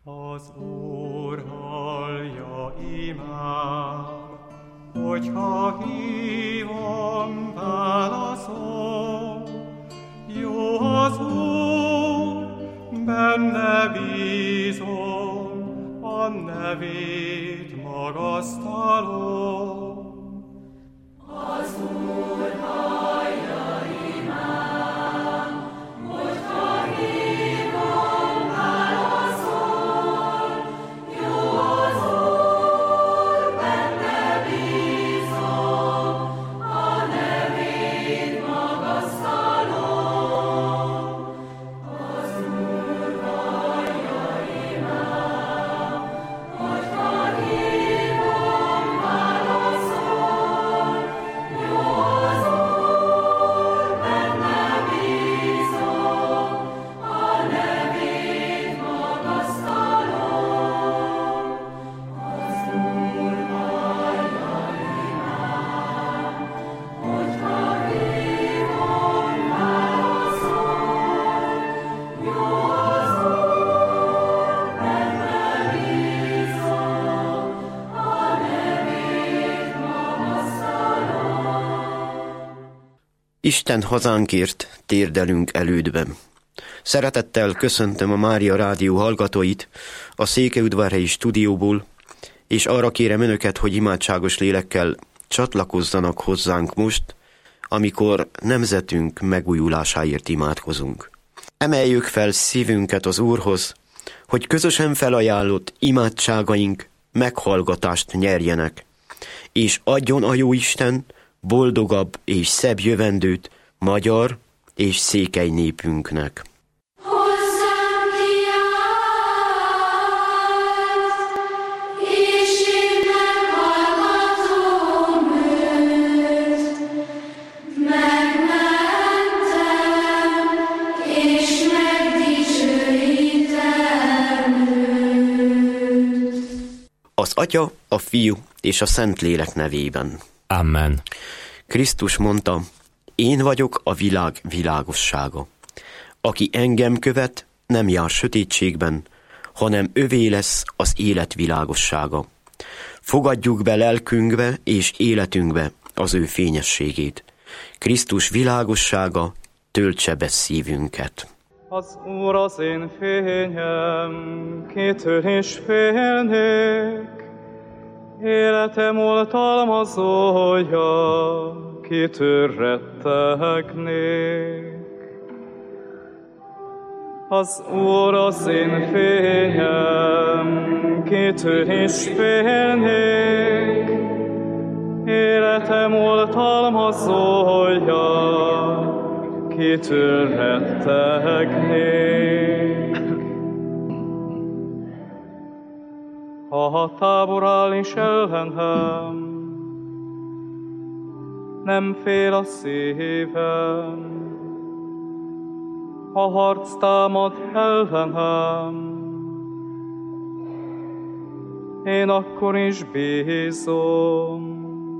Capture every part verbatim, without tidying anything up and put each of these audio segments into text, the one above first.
Az Úr hallja imám, hogyha hívom, válaszol. Jó az Úr, benne bízom, a nevét magasztalom. Az Úr hallja imám, hogyha hívom, válaszol. Jó az Úr, benne bízom, a nevét magasztalom. Az Úr hallja imám, hogyha hívom, válaszol. Jó az Úr, benne bízom, a nevét magasztalom. Az Úr hallja imám, hogyha hívom, válaszol. Jó az Úr, benne bízom, a nevét magasztalom. Isten hazánkért térdelünk elődben. Szeretettel köszöntöm a Mária Rádió hallgatóit a Székelyudvarhelyi stúdióból, és arra kérem önöket, hogy imádságos lélekkel csatlakozzanak hozzánk most, amikor nemzetünk megújulásáért imádkozunk. Emeljük fel szívünket az Úrhoz, hogy közösen felajánlott imádságaink meghallgatást nyerjenek, és adjon a Jóisten boldogabb és szebb jövendőt magyar és székely népünknek. Hozzám kiállt, és én meghallgatom őt. Megmentem, és megdicsőítem őt. Az Atya, a Fiú és a Szentlélek nevében. Amen. Krisztus mondta, én vagyok a világ világossága. Aki engem követ, nem jár sötétségben, hanem övé lesz az élet világossága. Fogadjuk be lelkünkbe és életünkbe az ő fényességét. Krisztus világossága töltse be szívünket. Az Úr az én fényem, kitől is félnék. Életem oltalmazója, kitől rettegnék. Az Úr az én fényem, kitől is félnék. Életem oltalmazója, kitől rettegnék. Ha a tábor áll is ellenem, nem fél a szívem. Ha harc támad ellenem, én akkor is bízom.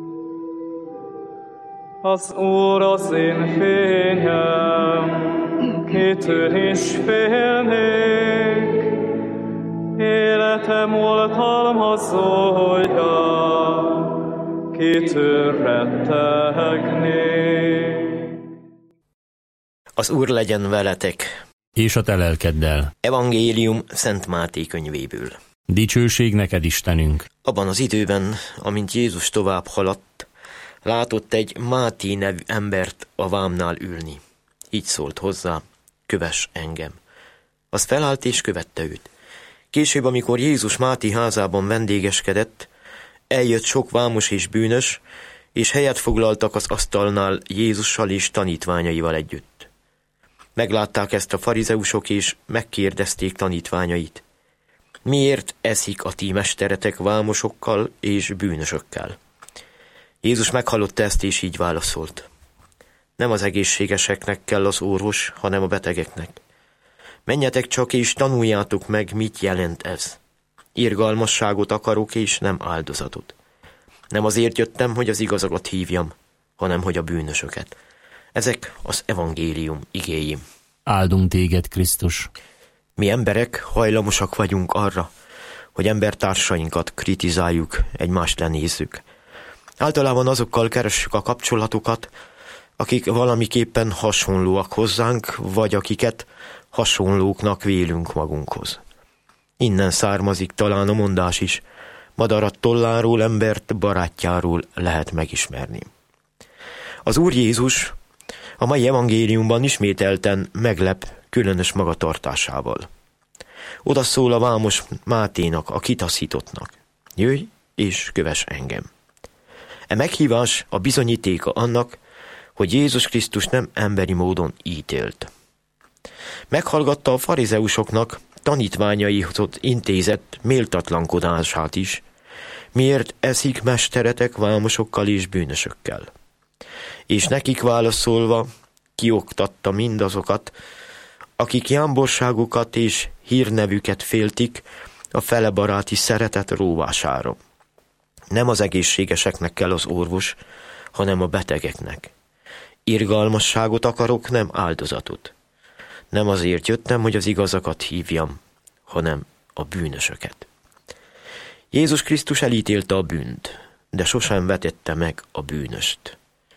Az Úr az én fényem, kitől is félnék. Életem oltalmazója, kitől rettegnék. Az Úr legyen veletek. És a te lelkeddel. Evangélium Szent Máté könyvéből. Dicsőség neked, Istenünk. Abban az időben, amint Jézus tovább haladt, látott egy Máté nevű embert a vámnál ülni. Így szólt hozzá, kövess engem. Az felállt és követte őt. Később, amikor Jézus Máté házában vendégeskedett, eljött sok vámos és bűnös, és helyet foglaltak az asztalnál Jézussal és tanítványaival együtt. Meglátták ezt a farizeusok, és megkérdezték tanítványait. Miért eszik a ti mesteretek vámosokkal és bűnösökkel? Jézus meghallotta ezt, és így válaszolt. Nem az egészségeseknek kell az orvos, hanem a betegeknek. Menjetek csak, és tanuljátok meg, mit jelent ez. Irgalmasságot akarok, és nem áldozatot. Nem azért jöttem, hogy az igazakat hívjam, hanem hogy a bűnösöket. Ezek az evangélium igéi. Áldunk téged, Krisztus. Mi emberek hajlamosak vagyunk arra, hogy embertársainkat kritizáljuk, egymást lenézzük. Általában azokkal keressük a kapcsolatokat, akik valamiképpen hasonlóak hozzánk, vagy akiket hasonlóknak vélünk magunkhoz. Innen származik talán a mondás is, madarat tolláról, embert barátjáról lehet megismerni. Az Úr Jézus a mai evangéliumban ismételten meglep különös magatartásával. Oda szól a vámos Máténak, a kitaszítottnak: jöjj és kövess engem. E meghívás a bizonyítéka annak, hogy Jézus Krisztus nem emberi módon ítélt. Meghallgatta a farizeusoknak tanítványaihoz intézett méltatlankodását is, miért eszik mesteretek vámosokkal és bűnösökkel. És nekik válaszolva kioktatta mindazokat, akik jámborságukat és hírnevüket féltik a felebaráti szeretet róvására. Nem az egészségeseknek kell az orvos, hanem a betegeknek. Irgalmasságot akarok, nem áldozatot. Nem azért jöttem, hogy az igazakat hívjam, hanem a bűnösöket. Jézus Krisztus elítélte a bűnt, de sosem vetette meg a bűnöst.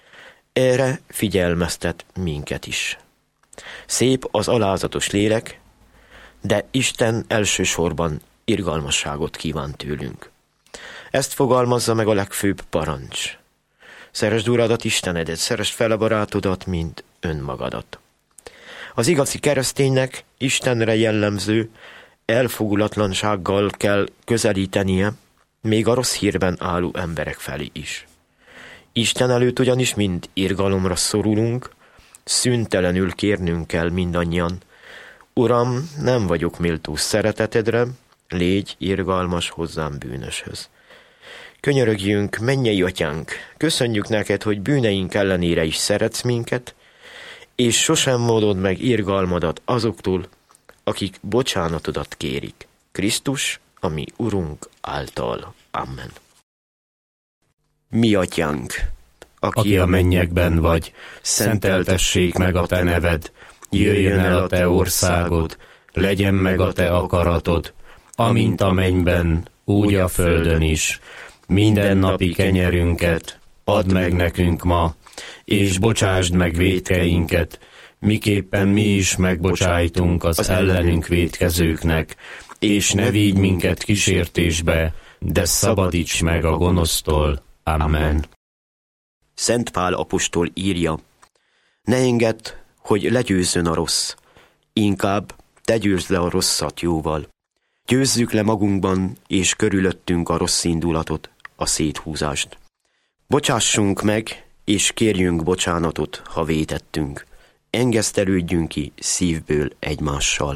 Erre figyelmeztet minket is. Szép az alázatos lélek, de Isten elsősorban irgalmasságot kíván tőlünk. Ezt fogalmazza meg a legfőbb parancs. Szeresd Uradat, Istenedet, szeresd fel a barátodat, mint önmagadat. Az igazi kereszténynek Istenre jellemző elfogulatlansággal kell közelítenie, még a rossz hírben álló emberek felé is. Isten előtt ugyanis mind irgalomra szorulunk, szüntelenül kérnünk kell mindannyian: Uram, nem vagyok méltó szeretetedre, légy irgalmas hozzám bűnöshöz. Könyörögjünk, mennyei atyánk, köszönjük neked, hogy bűneink ellenére is szeretsz minket, és sosem mondod meg irgalmadat azoktól, akik bocsánatodat kérik. Krisztus, a mi Urunk által. Amen. Mi atyánk, aki, Aki a mennyekben vagy, szenteltessék meg a te neved, jöjjön el a te országod, legyen meg a te akaratod, amint a mennyben, úgy a földön is. Minden napi kenyerünket add meg nekünk ma, és bocsásd meg vétkeinket, miképpen mi is megbocsájtunk az ellenünk vétkezőknek, és ne vigy minket kísértésbe, de szabadíts meg a gonosztól. Amen. Szent Pál apostol írja: ne engedd, hogy legyőzzön a rossz, inkább te győzd le a rosszat jóval. Győzzük le magunkban és körülöttünk a rossz indulatot, a széthúzást. Bocsássunk meg, és kérjünk bocsánatot, ha vétettünk. Engesztelődjünk ki szívből egymással.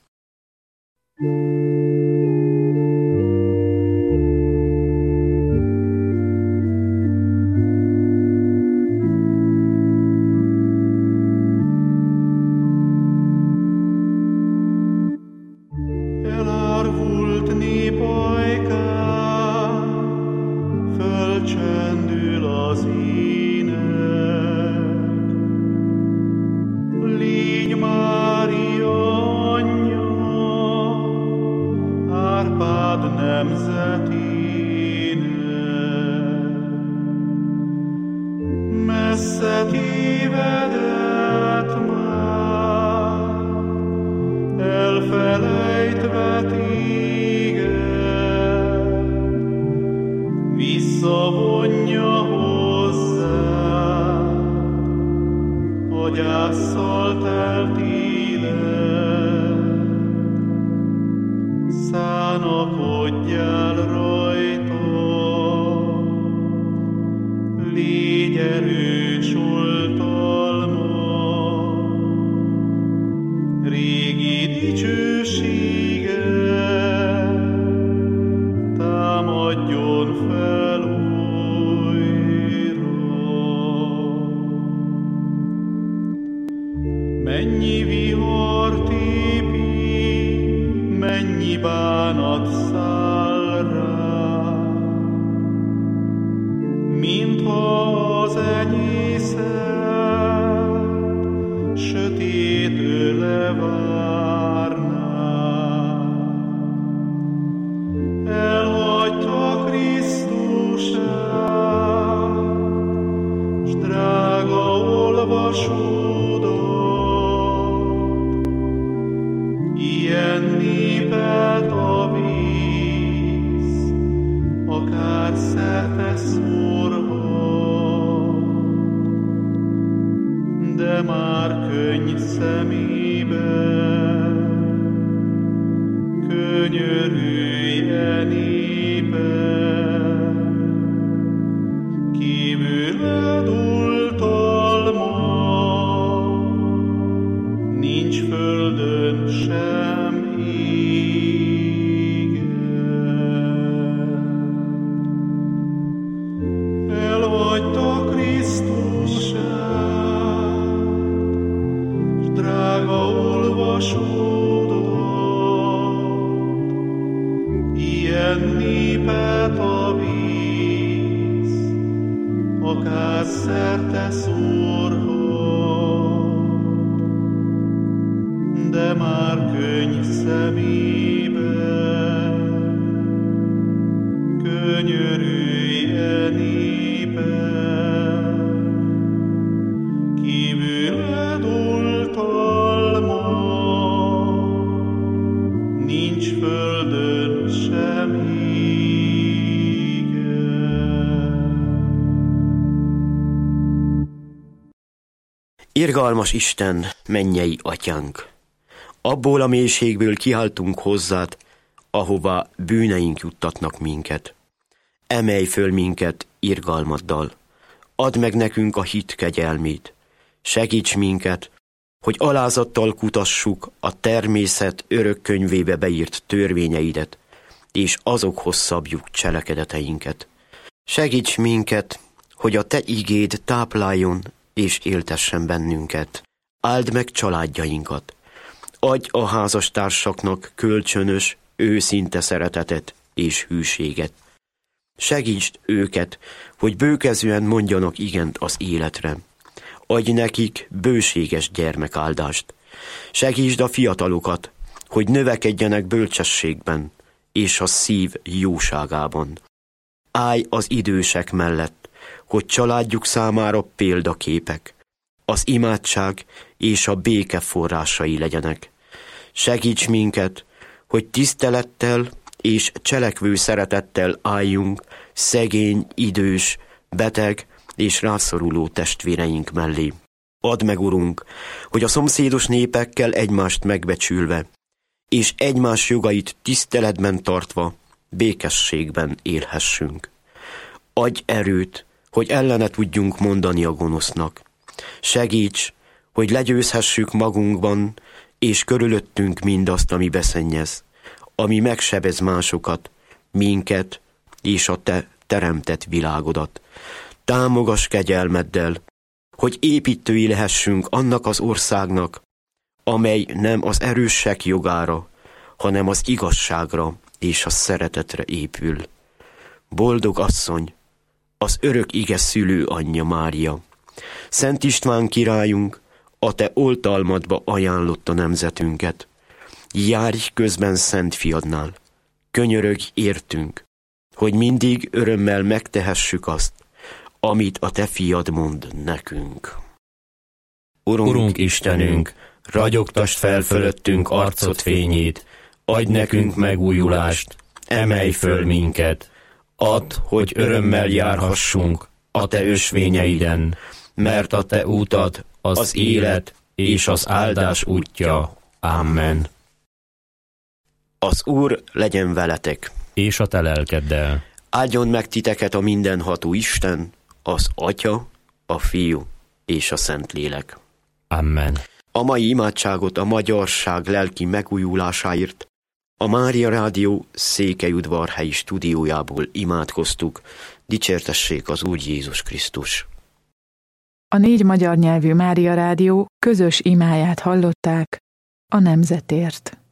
Mennyi vihar tépi, mennyi bánat száll rá, mintha az enyészet sötét öle várná. szerte szórhat, de már könny szemében könyörülje népen, kívüled oltalma, nincs földön sem égen. Elhagyta Krisztusát, s drága olvasódat, ilyen népet a víz, akár szerte szórhat, de már könny szemében könyörülje népen, kívüled oltalma, nincs földön sem égen. Irgalmas Isten, mennyei atyánk! Abból a mélységből kiáltunk hozzád, ahová bűneink juttatnak minket. Emelj föl minket irgalmaddal, add meg nekünk a hit kegyelmét, segíts minket, hogy alázattal kutassuk a természet örök könyvébe beírt törvényeidet, és azokhoz szabjuk cselekedeteinket. Segíts minket, hogy a te igéd tápláljon és éltessen bennünket. Áld meg családjainkat. Adj a házastársaknak kölcsönös, őszinte szeretetet és hűséget. Segítsd őket, hogy bőkezően mondjanak igent az életre. Adj nekik bőséges gyermekáldást. Segítsd a fiatalokat, hogy növekedjenek bölcsességben és a szív jóságában. Állj az idősek mellett, hogy családjuk számára példaképek, az imádság és a béke forrásai legyenek. Segíts minket, hogy tisztelettel és cselekvő szeretettel álljunk szegény, idős, beteg és rászoruló testvéreink mellé. Add meg, Urunk, hogy a szomszédos népekkel egymást megbecsülve, és egymás jogait tiszteletben tartva, békességben élhessünk. Adj erőt, hogy ellene tudjunk mondani a gonosznak. Segíts, hogy legyőzhessük magunkban és körülöttünk mindazt, ami beszennyez, ami megsebez másokat, minket és a te teremtett világodat. Támogass kegyelmeddel, hogy építői lehessünk annak az országnak, amely nem az erősek jogára, hanem az igazságra és a szeretetre épül. Boldog asszony, az örök ige szülő anyja Mária, Szent István királyunk, a te oltalmadba ajánlotta nemzetünket. Járj közben Szent Fiadnál, könyörögj értünk, hogy mindig örömmel megtehessük azt, amit a te fiad mond nekünk. Urunk, Urunk Istenünk, ragyogtasd fel fölöttünk arcod fényét, adj nekünk megújulást, emelj föl minket, add, hogy örömmel járhassunk a te ösvényeiden, mert a te útad az, az élet és az áldás útja. Amen. Az Úr legyen veletek, és a te lelkeddel. Áldjon meg titeket a mindenható Isten, az Atya, a Fiú és a Szentlélek. Amen. A mai imádságot a magyarság lelki megújulásáért a Mária Rádió Székelyudvarhelyi stúdiójából imádkoztuk. Dicsértessék az Úr Jézus Krisztus. A négy magyar nyelvű Mária Rádió közös imáját hallották a nemzetért.